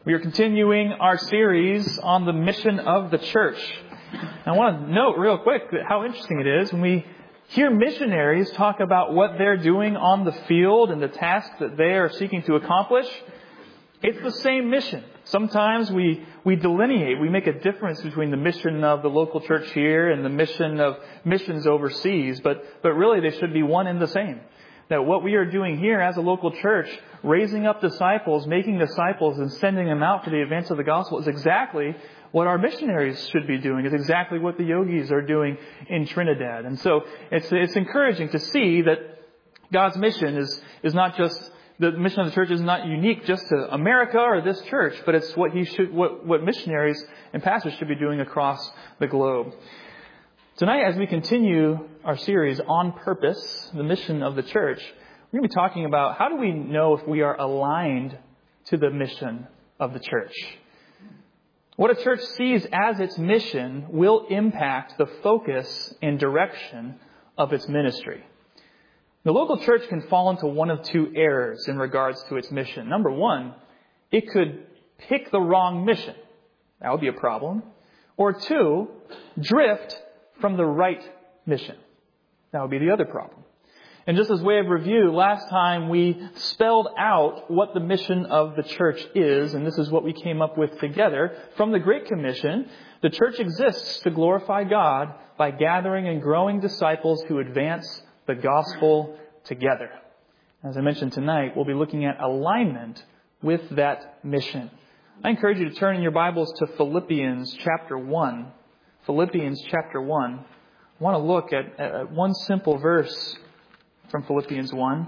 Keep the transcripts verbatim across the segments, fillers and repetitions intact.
We are continuing our series on the mission of the church. I want to note real quick how interesting it is when we hear missionaries talk about what they're doing on the field and the tasks that they are seeking to accomplish. It's the same mission. Sometimes we, we delineate, we make a difference between the mission of the local church here and the mission of missions overseas, but, but really they should be one and the same. That what we are doing here as a local church, raising up disciples, making disciples, and sending them out for the advance of the gospel is exactly what our missionaries should be doing. It's exactly what the yogis are doing in Trinidad. And so it's it's encouraging to see that God's mission is is not just, the mission of the church is not unique just to America or this church, but it's what he should what, what missionaries and pastors should be doing across the globe. Tonight, as we continue our series on purpose, the mission of the church, we're going to be talking about how do we know if we are aligned to the mission of the church. What a church sees as its mission will impact the focus and direction of its ministry. The local church can fall into one of two errors in regards to its mission. Number one, it could pick the wrong mission. That would be a problem. Or two, drift from the right mission. That would be the other problem. And just as way of review, last time we spelled out what the mission of the church is, and this is what we came up with together. From the Great Commission, the church exists to glorify God by gathering and growing disciples who advance the gospel together. As I mentioned tonight, we'll be looking at alignment with that mission. I encourage you to turn in your Bibles to Philippians chapter one. Philippians chapter one. I want to look at, at one simple verse from Philippians one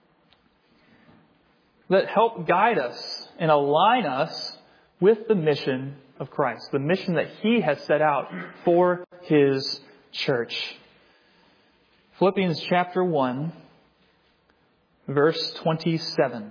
that help guide us and align us with the mission of Christ, the mission that He has set out for His church. Philippians chapter one, verse twenty-seven.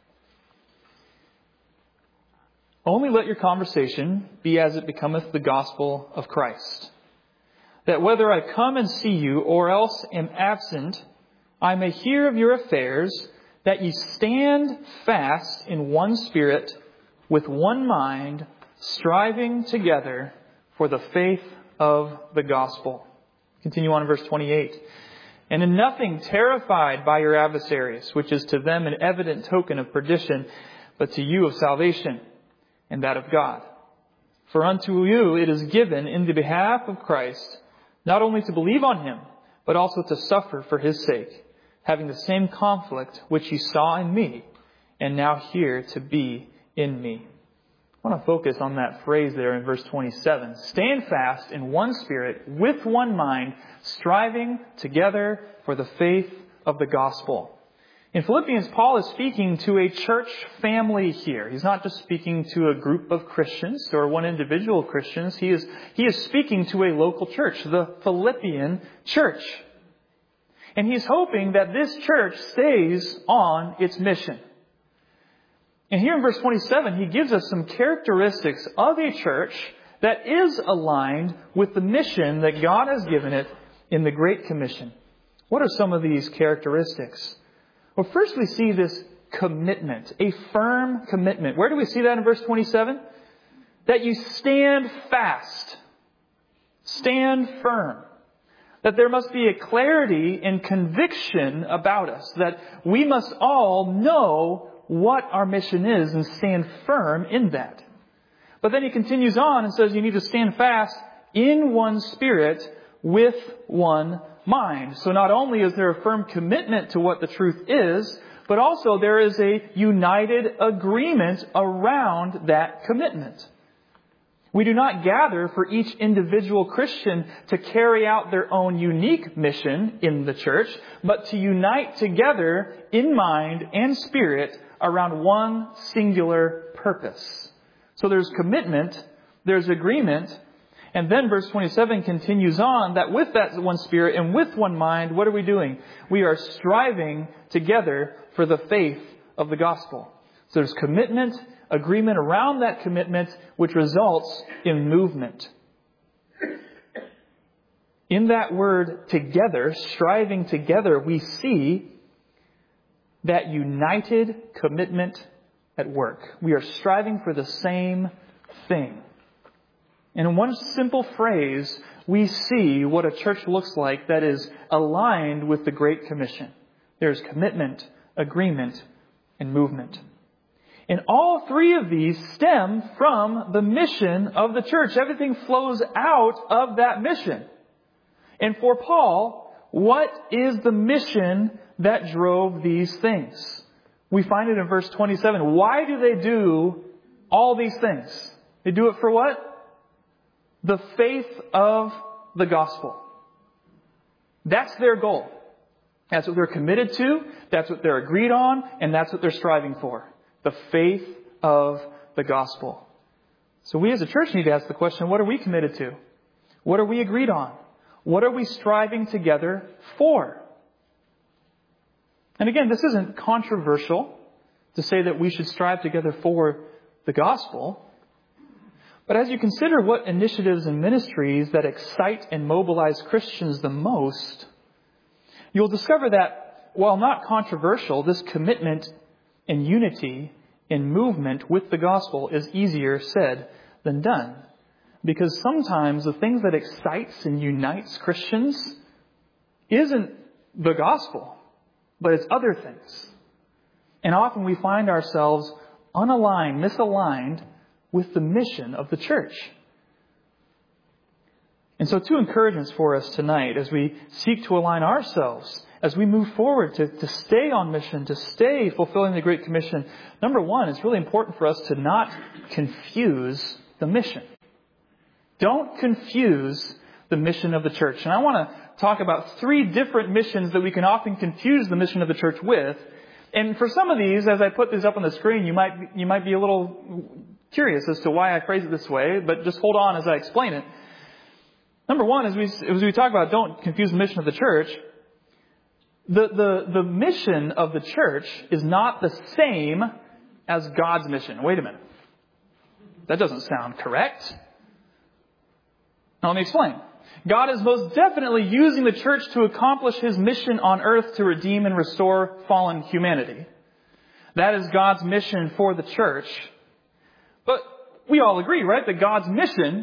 Only let your conversation be as it becometh the gospel of Christ, that whether I come and see you or else am absent, I may hear of your affairs, that ye stand fast in one spirit, with one mind, striving together for the faith of the gospel. Continue on in verse twenty-eight. And in nothing terrified by your adversaries, which is to them an evident token of perdition, but to you of salvation, and that of God. For unto you it is given in the behalf of Christ, not only to believe on Him, but also to suffer for His sake, having the same conflict which ye saw in me, and now hear to be in me. I want to focus on that phrase there in verse twenty-seven. Stand fast in one spirit, with one mind, striving together for the faith of the gospel. In Philippians, Paul is speaking to a church family here. He's not just speaking to a group of Christians or one individual Christians. He is, he is speaking to a local church, the Philippian church. And he's hoping that this church stays on its mission. And here in verse twenty-seven, he gives us some characteristics of a church that is aligned with the mission that God has given it in the Great Commission. What are some of these characteristics? Well, first we see this commitment, a firm commitment. Where do we see that in verse twenty-seven? That you stand fast, stand firm. That there must be a clarity and conviction about us. That we must all know what our mission is and stand firm in that. But then he continues on and says you need to stand fast in one spirit with one mind. So not only is there a firm commitment to what the truth is, but also there is a united agreement around that commitment. We do not gather for each individual Christian to carry out their own unique mission in the church, but to unite together in mind and spirit around one singular purpose. So there's commitment, there's agreement, and then verse twenty-seven continues on that with that one spirit and with one mind, what are we doing? We are striving together for the faith of the gospel. So there's commitment, agreement around that commitment, which results in movement. In that word together, striving together, we see that united commitment at work. We are striving for the same thing. And in one simple phrase, we see what a church looks like that is aligned with the Great Commission. There's commitment, agreement, and movement. And all three of these stem from the mission of the church. Everything flows out of that mission. And for Paul, what is the mission that drove these things? We find it in verse twenty-seven. Why do they do all these things? They do it for what? The faith of the gospel. That's their goal. That's what they're committed to. That's what they're agreed on. And that's what they're striving for. The faith of the gospel. So we as a church need to ask the question, what are we committed to? What are we agreed on? What are we striving together for? And again, this isn't controversial to say that we should strive together for the gospel. But as you consider what initiatives and ministries that excite and mobilize Christians the most, you'll discover that while not controversial, this commitment and unity in movement with the gospel is easier said than done. Because sometimes the things that excites and unites Christians isn't the gospel, but it's other things. And often we find ourselves unaligned, misaligned with the mission of the church. And so two encouragements for us tonight as we seek to align ourselves, as we move forward to, to stay on mission, to stay fulfilling the Great Commission. Number one, it's really important for us to not confuse the mission. Don't confuse the mission of the church. And I want to talk about three different missions that we can often confuse the mission of the church with. And for some of these, as I put these up on the screen, you might you might be a little curious as to why I phrase it this way, but just hold on as I explain it. Number one, as we as we talk about don't confuse the mission of the church, the, the, the mission of the church is not the same as God's mission. Wait a minute. That doesn't sound correct. Now let me explain. God is most definitely using the church to accomplish His mission on earth to redeem and restore fallen humanity. That is God's mission for the church. But we all agree, right, that God's mission,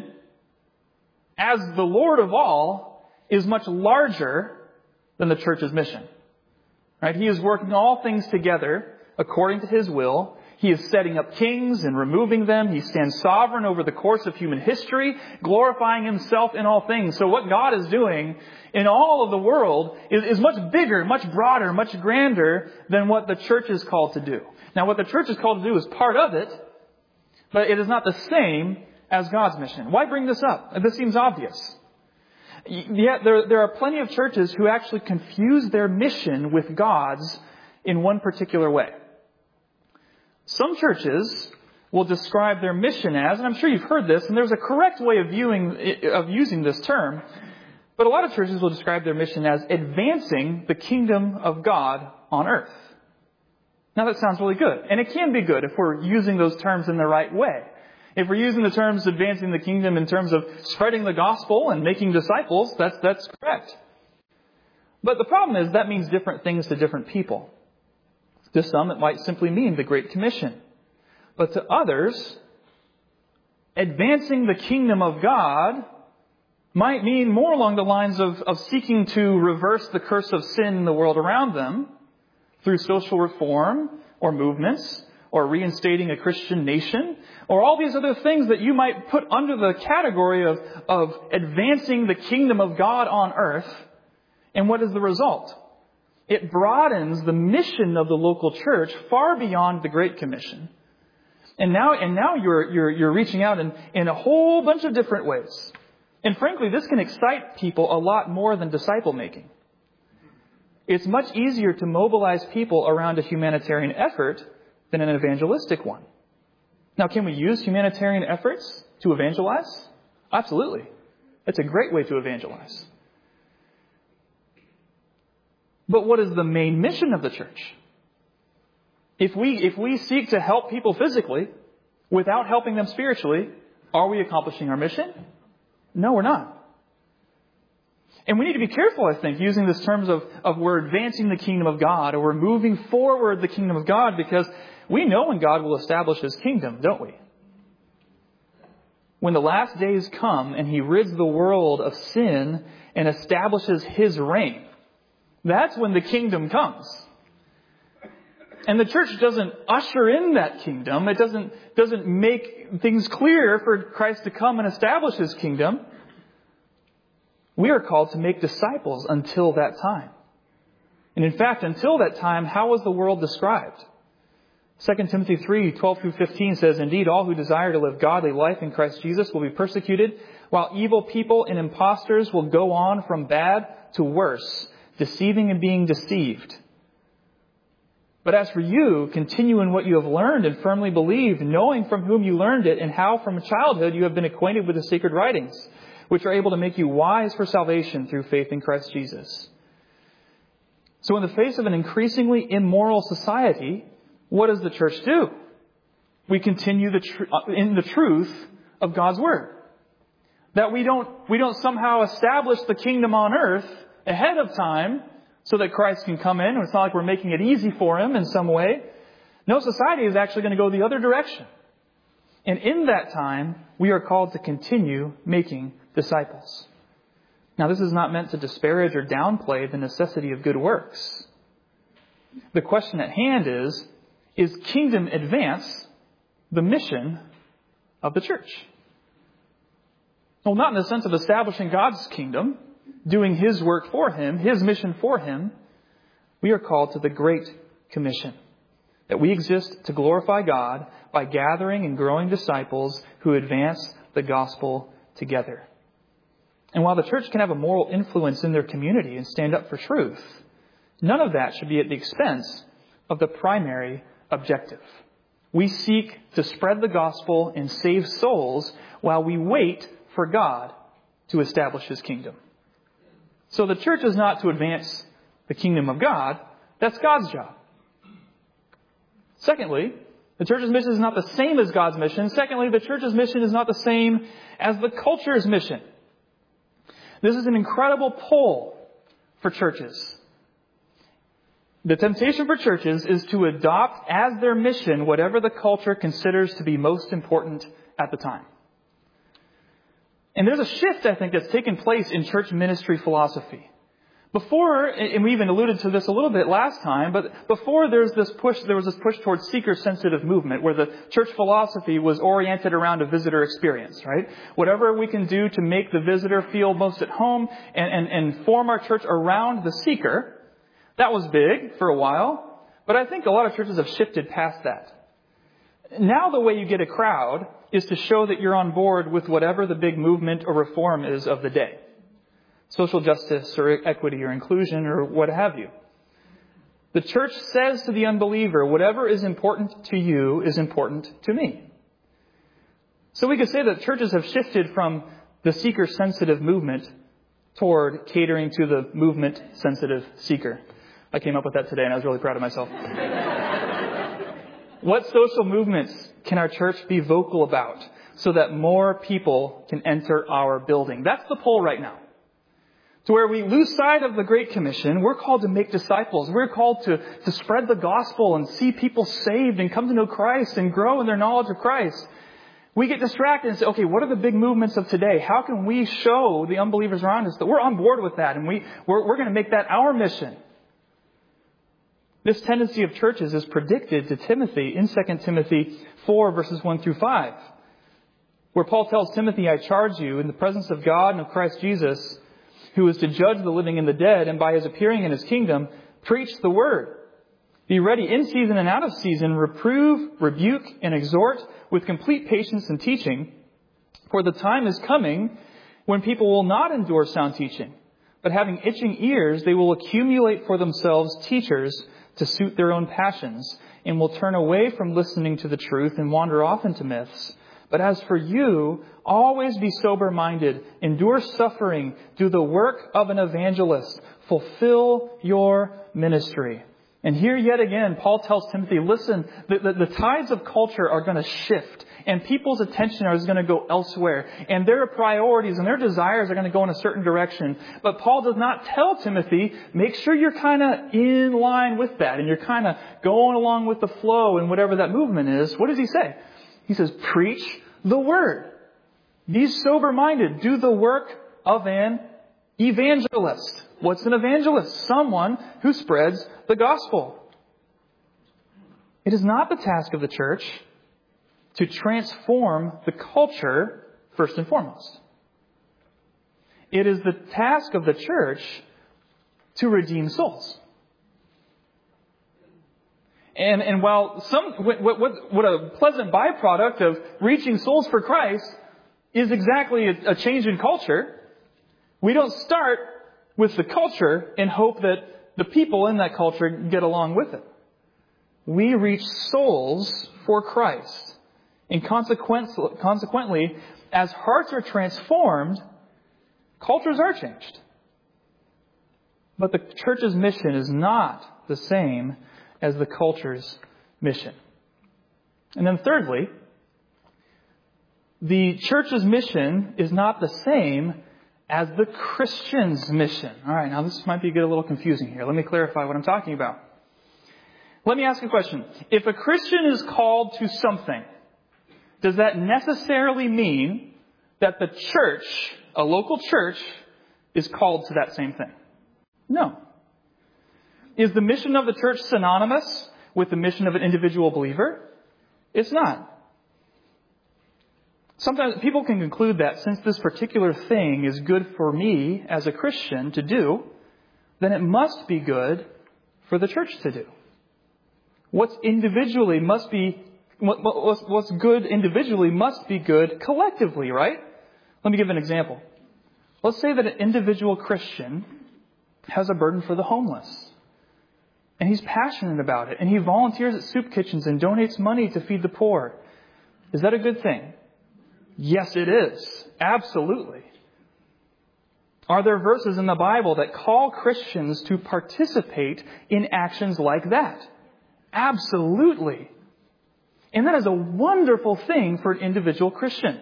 as the Lord of all, is much larger than the church's mission. Right? He is working all things together according to His will. He is setting up kings and removing them. He stands sovereign over the course of human history, glorifying Himself in all things. So what God is doing in all of the world is, is much bigger, much broader, much grander than what the church is called to do. Now, what the church is called to do is part of it, but it is not the same as God's mission. Why bring this up? This seems obvious. Yet there, there are plenty of churches who actually confuse their mission with God's in one particular way. Some churches will describe their mission as, and I'm sure you've heard this, and there's a correct way of viewing, of using this term, but a lot of churches will describe their mission as advancing the kingdom of God on earth. Now that sounds really good, and it can be good if we're using those terms in the right way. If we're using the terms advancing the kingdom in terms of spreading the gospel and making disciples, that's, that's correct. But the problem is that means different things to different people. To some, it might simply mean the Great Commission. But to others, advancing the kingdom of God might mean more along the lines of, of seeking to reverse the curse of sin in the world around them through social reform or movements or reinstating a Christian nation or all these other things that you might put under the category of, of advancing the kingdom of God on earth. And what is the result? It broadens the mission of the local church far beyond the Great Commission. And now, and now you're, you're, you're reaching out in, in a whole bunch of different ways. And frankly, this can excite people a lot more than disciple making. It's much easier to mobilize people around a humanitarian effort than an evangelistic one. Now, can we use humanitarian efforts to evangelize? Absolutely. It's a great way to evangelize. But what is the main mission of the church? If we, if we seek to help people physically without helping them spiritually, are we accomplishing our mission? No, we're not. And we need to be careful, I think, using this terms of, of we're advancing the kingdom of God or we're moving forward the kingdom of God, because we know when God will establish His kingdom, don't we? When the last days come and He rids the world of sin and establishes His reign, that's when the kingdom comes. And the church doesn't usher in that kingdom. It doesn't, doesn't make things clear for Christ to come and establish His kingdom. We are called to make disciples until that time. And in fact, until that time, how was the world described? Second Timothy three, twelve through fifteen says, "Indeed, all who desire to live godly life in Christ Jesus will be persecuted, while evil people and impostors will go on from bad to worse, deceiving and being deceived. But as for you, continue in what you have learned and firmly believed, knowing from whom you learned it and how from childhood you have been acquainted with the sacred writings, which are able to make you wise for salvation through faith in Christ Jesus." So in the face of an increasingly immoral society, what does the church do? We continue the tr- in the truth of God's Word. That we don't, we don't somehow establish the kingdom on earth ahead of time so that Christ can come in. It's not like we're making it easy for Him in some way. No, society is actually going to go the other direction. And in that time, we are called to continue making disciples. Now, this is not meant to disparage or downplay the necessity of good works. The question at hand is, is kingdom advance the mission of the church? Well, not in the sense of establishing God's kingdom, doing His work for Him, His mission for Him. We are called to the Great Commission, that we exist to glorify God by gathering and growing disciples who advance the gospel together. And while the church can have a moral influence in their community and stand up for truth, none of that should be at the expense of the primary objective. We seek to spread the gospel and save souls while we wait for God to establish His kingdom. So the church is not to advance the kingdom of God. That's God's job. Secondly, the church's mission is not the same as God's mission. Secondly, the church's mission is not the same as the culture's mission. This is an incredible pull for churches. The temptation for churches is to adopt as their mission whatever the culture considers to be most important at the time. And there's a shift, I think, that's taken place in church ministry philosophy. Before, and we even alluded to this a little bit last time, but before there's this push, there was this push towards seeker-sensitive movement where the church philosophy was oriented around a visitor experience, right? Whatever we can do to make the visitor feel most at home and, and, and form our church around the seeker, that was big for a while. But I think a lot of churches have shifted past that. Now the way you get a crowd is to show that you're on board with whatever the big movement or reform is of the day. Social justice or equity or inclusion or what have you. The church says to the unbeliever, whatever is important to you is important to me. So we could say that churches have shifted from the seeker-sensitive movement toward catering to the movement-sensitive seeker. I came up with that today and I was really proud of myself. What social movements can our church be vocal about so that more people can enter our building? That's the pull right now. To where we lose sight of the Great Commission, we're called to make disciples. We're called to, to spread the gospel and see people saved and come to know Christ and grow in their knowledge of Christ. We get distracted and say, okay, what are the big movements of today? How can we show the unbelievers around us that we're on board with that and we, we're, we're going to make that our mission? This tendency of churches is predicted to Timothy in Second Timothy four, verses one through five, where Paul tells Timothy, I charge you in the presence of God and of Christ Jesus, who is to judge the living and the dead, and by His appearing in His kingdom, preach the word. Be ready in season and out of season, reprove, rebuke, and exhort with complete patience and teaching. For the time is coming when people will not endure sound teaching, but having itching ears, they will accumulate for themselves teachers to suit their own passions, and will turn away from listening to the truth and wander off into myths. But as for you, always be sober-minded, endure suffering, do the work of an evangelist, fulfill your ministry. And here yet again, Paul tells Timothy, listen, the, the, the tides of culture are going to shift, and people's attention is going to go elsewhere, and their priorities and their desires are going to go in a certain direction. But Paul does not tell Timothy, make sure you're kind of in line with that, and you're kind of going along with the flow and whatever that movement is. What does he say? He says, preach the word. Be sober-minded. Do the work of an evangelist. What's an evangelist? Someone who spreads the gospel. It is not the task of the church to transform the culture first and foremost. It is the task of the church to redeem souls. And, and while some, what, what, what a pleasant byproduct of reaching souls for Christ is exactly a, a change in culture, we don't start with the culture and hope that the people in that culture get along with it. We reach souls for Christ. And consequently, as hearts are transformed, cultures are changed. But the church's mission is not the same as the culture's mission. And then thirdly, the church's mission is not the same as the Christian's mission. All right, now this might be get a little confusing here. Let me clarify what I'm talking about. Let me ask a question. If a Christian is called to something, does that necessarily mean that the church, a local church, is called to that same thing? No. Is the mission of the church synonymous with the mission of an individual believer? It's not. Sometimes people can conclude that since this particular thing is good for me as a Christian to do, then it must be good for the church to do. What's individually must be, what's, what's good individually must be good collectively, right? Let me give an example. Let's say that an individual Christian has a burden for the homeless. And he's passionate about it. And he volunteers at soup kitchens and donates money to feed the poor. Is that a good thing? Yes, it is. Absolutely. Are there verses in the Bible that call Christians to participate in actions like that? Absolutely. And that is a wonderful thing for an individual Christian.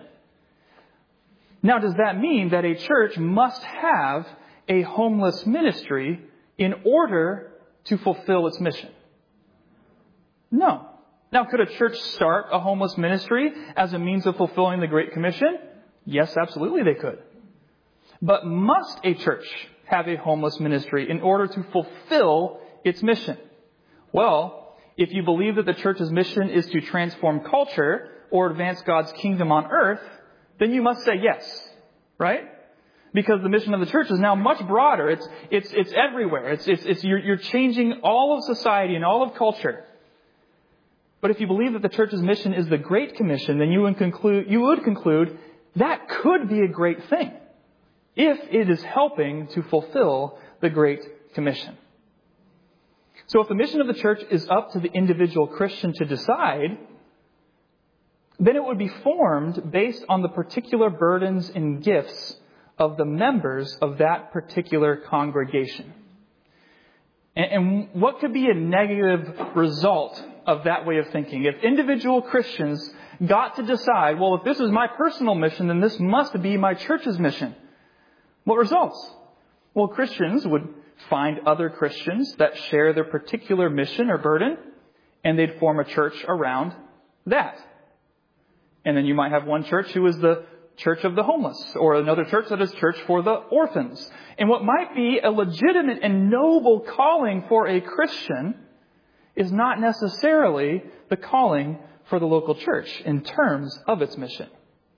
Now, does that mean that a church must have a homeless ministry in order to fulfill its mission? No. Now, could a church start a homeless ministry as a means of fulfilling the Great Commission? Yes, absolutely they could. But must a church have a homeless ministry in order to fulfill its mission? Well, if you believe that the church's mission is to transform culture or advance God's kingdom on earth, then you must say yes, right? Because the mission of the church is now much broader. It's it's it's everywhere. It's it's, it's you're, you're changing all of society and all of culture. But if you believe that the church's mission is the Great Commission, then you would conclude you would conclude that could be a great thing if it is helping to fulfill the Great Commission. So if the mission of the church is up to the individual Christian to decide, then it would be formed based on the particular burdens and gifts of the members of that particular congregation. And, and what could be a negative result of that way of thinking? If individual Christians got to decide, well, if this is my personal mission, then this must be my church's mission. What results? Well, Christians would find other Christians that share their particular mission or burden, and they'd form a church around that. And then you might have one church who is the church of the homeless, or another church that is church for the orphans. And what might be a legitimate and noble calling for a Christian is not necessarily the calling for the local church in terms of its mission.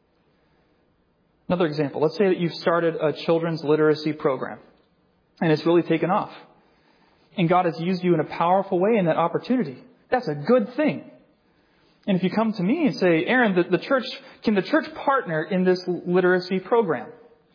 Another example, let's say that you've started a children's literacy program, and it's really taken off. And God has used you in a powerful way in that opportunity. That's a good thing. And if you come to me and say, Aaron, the, the church, can the church partner in this literacy program?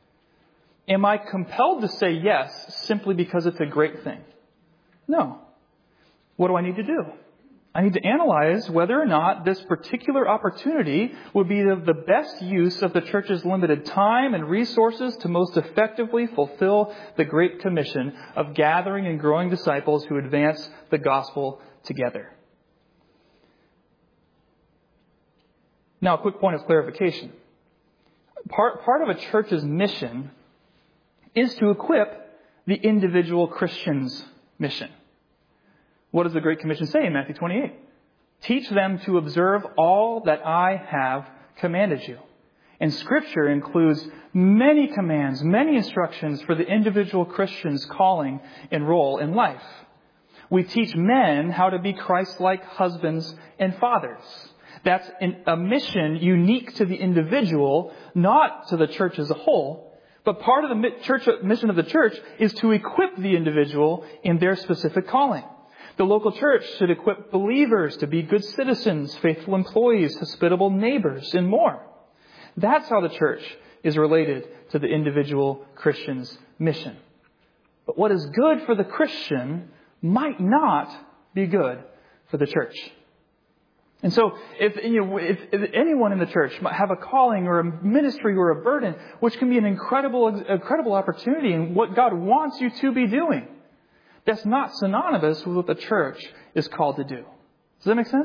Am I compelled to say yes simply because it's a great thing? No. What do I need to do? I need to analyze whether or not this particular opportunity would be the, the best use of the church's limited time and resources to most effectively fulfill the Great Commission of gathering and growing disciples who advance the gospel together. Now, a quick point of clarification. Part, part of a church's mission is to equip the individual Christian's mission. What does the Great Commission say in Matthew twenty-eight? Teach them to observe all that I have commanded you. And Scripture includes many commands, many instructions for the individual Christian's calling and role in life. We teach men how to be Christ-like husbands and fathers. That's a mission unique to the individual, not to the church as a whole. But part of the church, mission of the church is to equip the individual in their specific calling. The local church should equip believers to be good citizens, faithful employees, hospitable neighbors, and more. That's how the church is related to the individual Christian's mission. But what is good for the Christian might not be good for the church. And so if, you know, if, if anyone in the church might have a calling or a ministry or a burden, which can be an incredible, incredible opportunity in what God wants you to be doing, that's not synonymous with what the church is called to do. Does that make sense?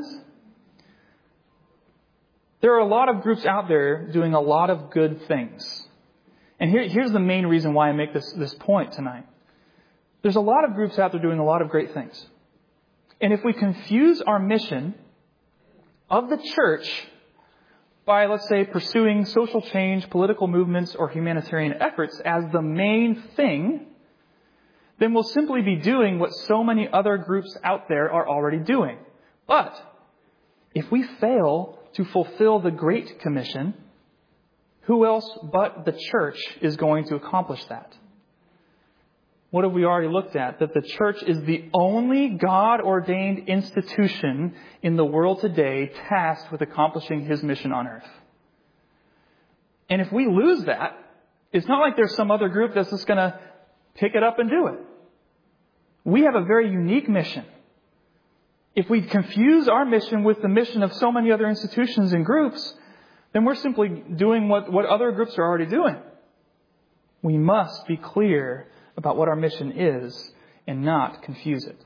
There are a lot of groups out there doing a lot of good things. And here, here's the main reason why I make this, this point tonight. There's a lot of groups out there doing a lot of great things. And if we confuse our mission of the church by, let's say, pursuing social change, political movements, or humanitarian efforts as the main thing, then we'll simply be doing what so many other groups out there are already doing. But if we fail to fulfill the Great Commission, who else but the church is going to accomplish that? What have we already looked at? That the church is the only God-ordained institution in the world today tasked with accomplishing His mission on earth. And if we lose that, it's not like there's some other group that's just going to pick it up and do it. We have a very unique mission. If we confuse our mission with the mission of so many other institutions and groups, then we're simply doing what, what other groups are already doing. We must be clear about what our mission is and not confuse it.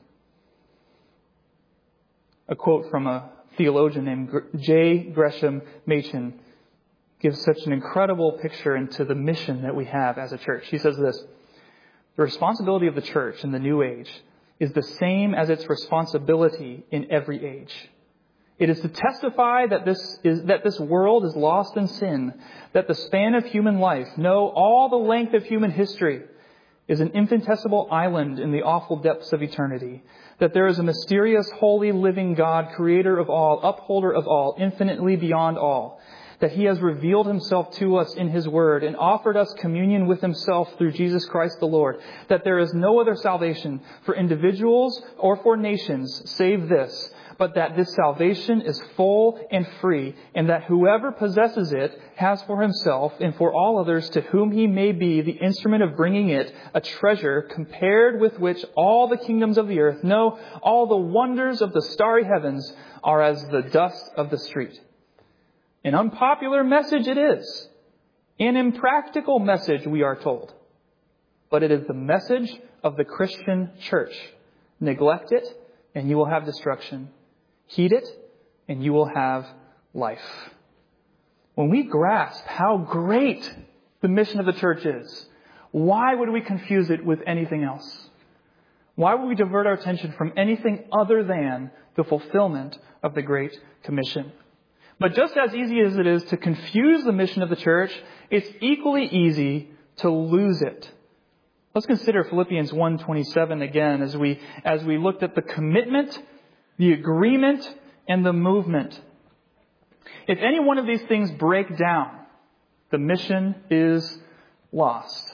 A quote from a theologian named J. Gresham Machen gives such an incredible picture into the mission that we have as a church. He says this: the responsibility of the church in the new age is the same as its responsibility in every age. It is to testify that this is that this world is lost in sin, that the span of human life, no, all the length of human history, is an infinitesimal island in the awful depths of eternity, that there is a mysterious, holy, living God, creator of all, upholder of all, infinitely beyond all, that He has revealed Himself to us in His Word and offered us communion with Himself through Jesus Christ the Lord, that there is no other salvation for individuals or for nations save this, but that this salvation is full and free, and that whoever possesses it has for himself and for all others to whom he may be the instrument of bringing it a treasure compared with which all the kingdoms of the earth, no, all the wonders of the starry heavens are as the dust of the street. An unpopular message it is. An impractical message, we are told. But it is the message of the Christian church. Neglect it, and you will have destruction. Heed it, and you will have life. When we grasp how great the mission of the church is, why would we confuse it with anything else? Why would we divert our attention from anything other than the fulfillment of the Great Commission? But just as easy as it is to confuse the mission of the church, it's equally easy to lose it. Let's consider Philippians one twenty-seven again as we as we looked at the commitment, the agreement, and the movement. If any one of these things break down, the mission is lost.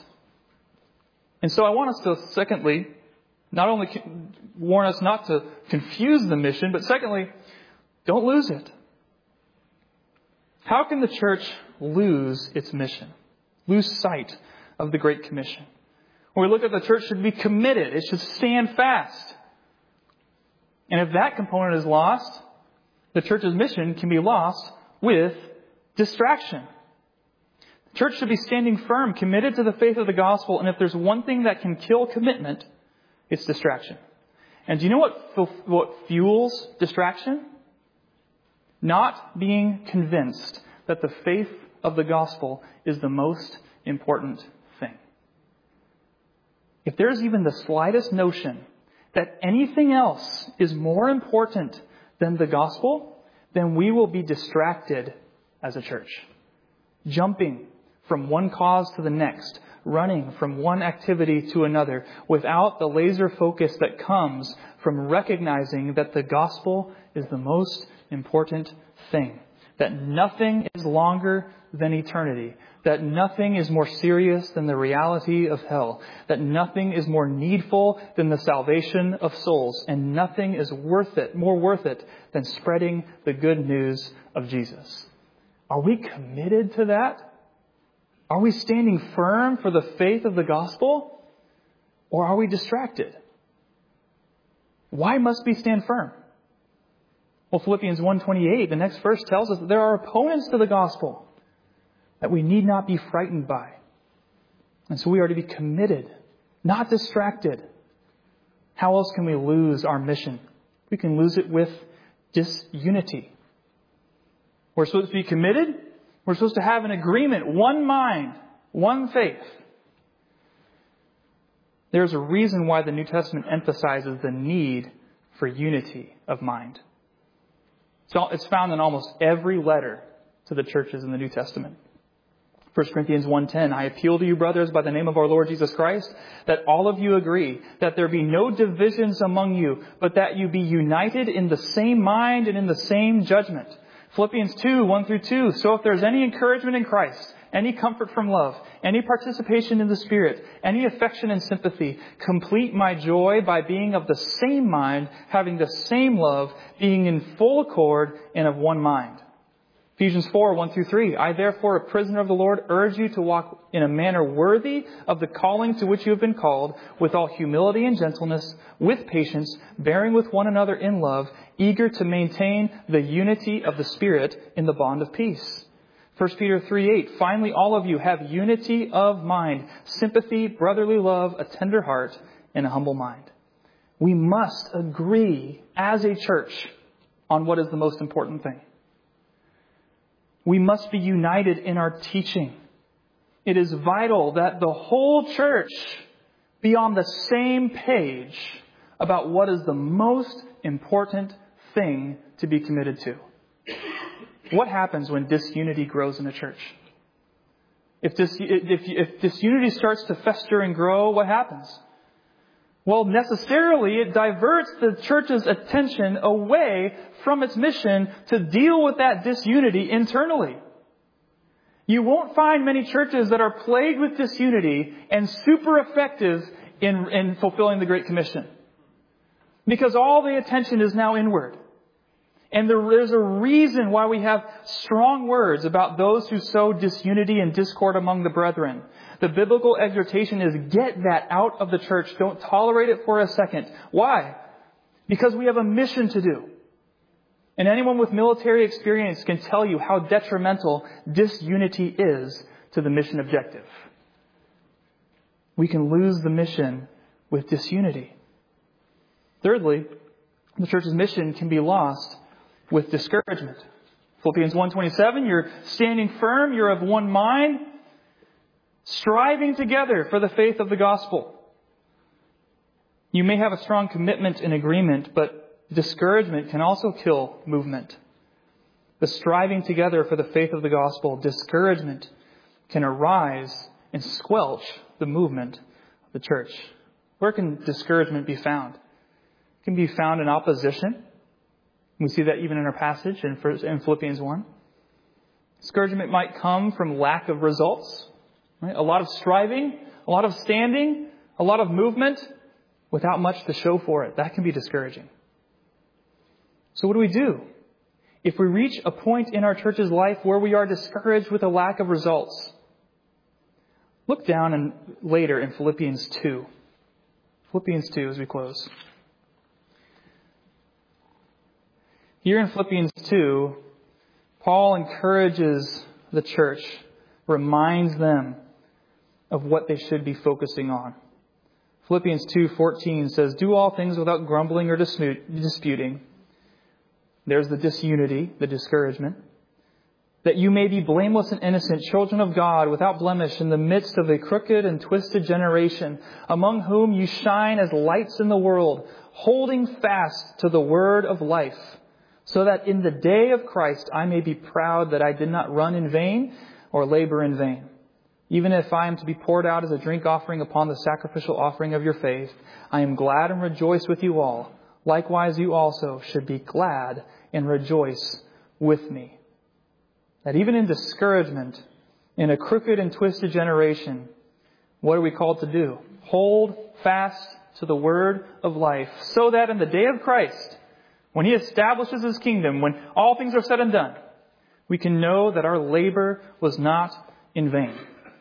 And so I want us to, secondly, not only warn us not to confuse the mission, but secondly, don't lose it. How can the church lose its mission? Lose sight of the Great Commission? When we look at the church should be committed. It should stand fast. And if that component is lost, the church's mission can be lost with distraction. The church should be standing firm, committed to the faith of the gospel. And if there's one thing that can kill commitment, it's distraction. And do you know what, what fuels distraction? not being convinced that the faith of the gospel is the most important thing. If there's even the slightest notion that anything else is more important than the gospel, then we will be distracted as a church, jumping from one cause to the next, running from one activity to another without the laser focus that comes from recognizing that the gospel is the most important thing, that nothing is longer than eternity, that nothing is more serious than the reality of hell, that nothing is more needful than the salvation of souls, and nothing is worth it, more worth it than spreading the good news of Jesus. Are we committed to that? Are we standing firm for the faith of the gospel? Or are we distracted? Why must we stand firm? Well, Philippians one twenty-eight, the next verse tells us that there are opponents to the gospel that we need not be frightened by. And so we are to be committed, not distracted. How else can we lose our mission? We can lose it with disunity. We're supposed to be committed. We're supposed to have an agreement, one mind, one faith. There's a reason why the New Testament emphasizes the need for unity of mind. So it's found in almost every letter to the churches in the New Testament. First Corinthians one ten, I appeal to you, brothers, by the name of our Lord Jesus Christ, that all of you agree, that there be no divisions among you, but that you be united in the same mind and in the same judgment. Philippians two, one through two, so if there's any encouragement in Christ, any comfort from love, any participation in the Spirit, any affection and sympathy, complete my joy by being of the same mind, having the same love, being in full accord and of one mind. Ephesians four, one through three, I therefore, a prisoner of the Lord, urge you to walk in a manner worthy of the calling to which you have been called, with all humility and gentleness, with patience, bearing with one another in love, eager to maintain the unity of the Spirit in the bond of peace. First Peter three, eight, finally all of you have unity of mind, sympathy, brotherly love, a tender heart, and a humble mind. We must agree as a church on what is the most important thing. We must be united in our teaching. It is vital that the whole church be on the same page about what is the most important thing to be committed to. What happens when disunity grows in a church? If, dis, if, if disunity starts to fester and grow, what happens? Well, necessarily it diverts the church's attention away from its mission to deal with that disunity internally. You won't find many churches that are plagued with disunity and super effective in, in fulfilling the Great Commission. Because all the attention is now inward. And there, there's a reason why we have strong words about those who sow disunity and discord among the brethren. The biblical exhortation is get that out of the church. Don't tolerate it for a second. Why? Because we have a mission to do. And anyone with military experience can tell you how detrimental disunity is to the mission objective. We can lose the mission with disunity. Thirdly, the church's mission can be lost with discouragement. Philippians one twenty-seven, you're standing firm, you're of one mind, striving together for the faith of the gospel. You may have a strong commitment and agreement, but discouragement can also kill movement. The striving together for the faith of the gospel, discouragement can arise and squelch the movement of the church. Where can discouragement be found? It can be found in opposition. We see that even in our passage in Philippians one. Discouragement might come from lack of results. Right? A lot of striving, a lot of standing, a lot of movement without much to show for it. That can be discouraging. So what do we do? If we reach a point in our church's life where we are discouraged with a lack of results, look down and later in Philippians two. Philippians two as we close. Here in Philippians two, Paul encourages the church, reminds them of what they should be focusing on. Philippians two fourteen says, do all things without grumbling or disputing, There's the disunity, the discouragement. That you may be blameless and innocent, children of God, without blemish, in the midst of a crooked and twisted generation, among whom you shine as lights in the world, holding fast to the word of life, so that in the day of Christ I may be proud that I did not run in vain or labor in vain. Even if I am to be poured out as a drink offering upon the sacrificial offering of your faith, I am glad and rejoice with you all. Likewise, you also should be glad and rejoice with me. That even in discouragement, in a crooked and twisted generation, what are we called to do? Hold fast to the word of life, so that in the day of Christ, when He establishes His kingdom, when all things are said and done, we can know that our labor was not in vain.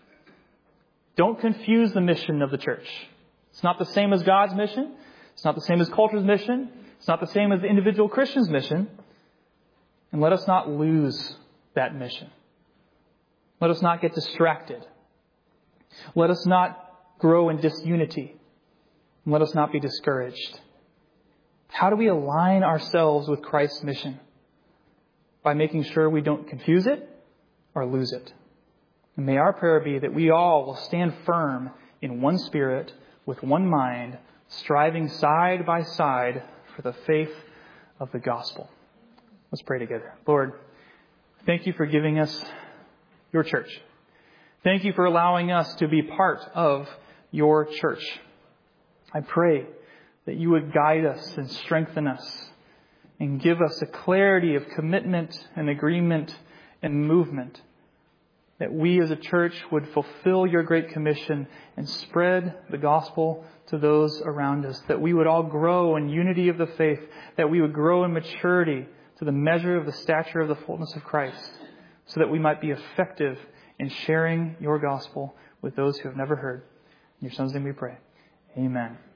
Don't confuse the mission of the church. It's not the same as God's mission. It's not the same as culture's mission. It's not the same as the individual Christian's mission. And let us not lose that mission. Let us not get distracted. Let us not grow in disunity. And let us not be discouraged. How do we align ourselves with Christ's mission? By making sure we don't confuse it or lose it. And may our prayer be that we all will stand firm in one spirit, with one mind, striving side by side for the faith of the gospel. Let's pray together. Lord, thank you for giving us your church. Thank you for allowing us to be part of your church. I pray that you would guide us and strengthen us and give us a clarity of commitment and agreement and movement, that we as a church would fulfill your great commission and spread the gospel to those around us, that we would all grow in unity of the faith, that we would grow in maturity to the measure of the stature of the fullness of Christ, so that we might be effective in sharing your gospel with those who have never heard. In your Son's name we pray. Amen.